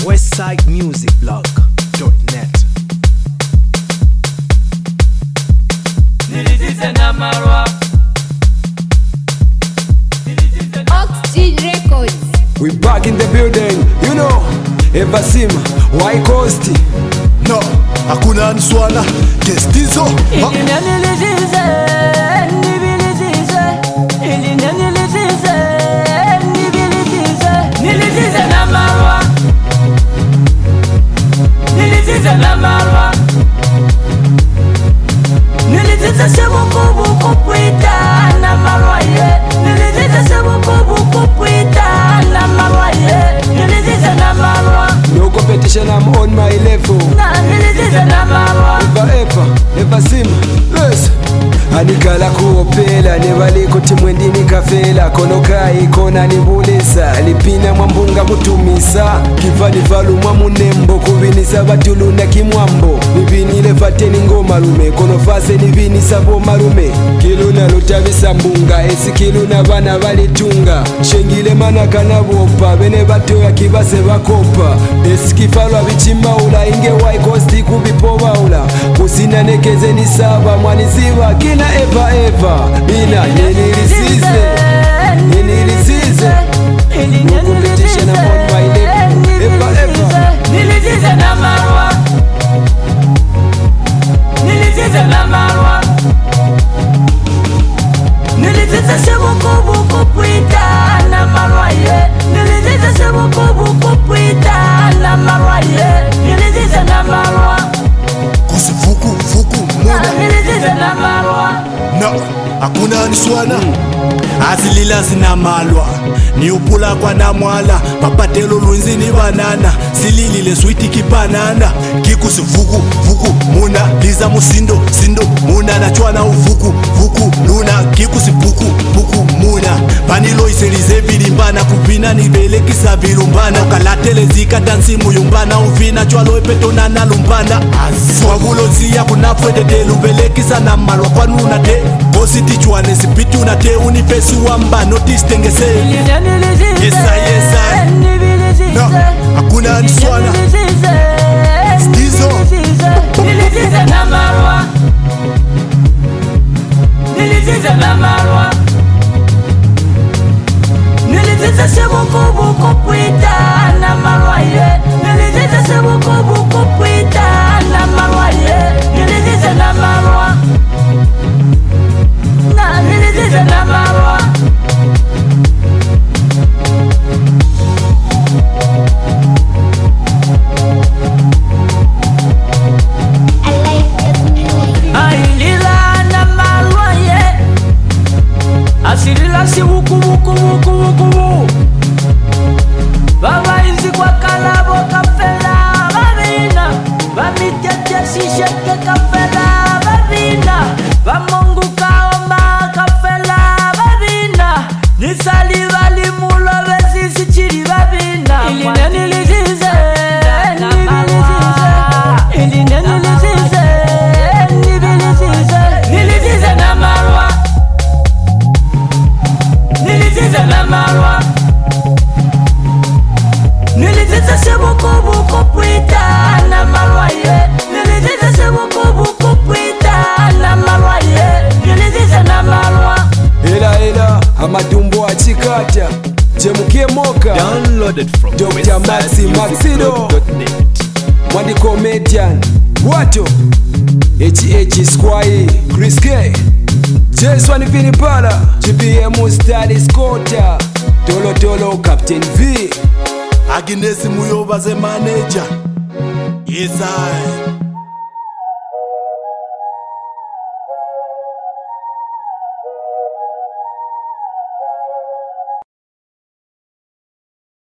westsidemusicblog.net. Oxygen Records. We back in the building, you know. Evasim, White Coast. No, hakuna nswala Gestizo. No competition, I'm on my level. Ever sim, yes. Anikala kuopela nevali kuti mwendini kafela konokai kona nibulisa lipina mwambunga kutumisa kivani valu mwa munembo kuvinisa vatulunda kimwambo nivinile vateni ngoma lume konofase nivinisa vo malume kiluna lutavisa mbunga esi kiluna vana valitunga shengile manakana vopa vene vatoya kivase vakopa esi kifalwa vichimbaula inge waikosti kuvipovaula kusinanekeze saba mwaniziva kina eva mina nenilisize no competition, I'm on my level. Nilizize na marwa nilizize sebukubuku puita na marwa ye nilizize sebukubuku puita na marwa ye nilizize na marwa Kusifuku muna. nilizize na marwa. No, hakuna nswana azilila zinamalwa ni upula kwa namwala papatelo lunzini banana sililile switi kipanana kikusivuku muna liza musindo muna nachwana uvuku luna kikusipuku muna panilo iselize bilimbana kupina nibelekisa bilumbana kalatele zika dansi muyumbana uvina chwalo epetonana lumbana swabulozia kunafwededelu belekisa na malwa kwanuna te kositi chwane sipituna te unifesi wamba notistengese yesa no hakuna nswana Stizo Nilizize na marwa nilizize sebukubuku puita na marwa ye nilizize sebukubuku puita na marwa ye nilizize na marwa nilizize na marwa. Ailila na marwa ye asilila si wuku baba izi kwa kalabo kafela babina bamitete sisheke kafela babina bamongu kaoma kafela babina nisali bali mulo bezisi chiri babina nilizize na marwa nilizize sebukubuku puita na marwa ye nilizize sebukubuku puita na marwa ye nilizize na marwa. Ela amadumbo achikata chemukie moka Downloaded from Dr. Maxido Mwandi Comedian Wato H Squire Chris K J-Swan Vinipala GBM Style Scotta Tolo Captain V Aginesi muyobaze manager. Yes I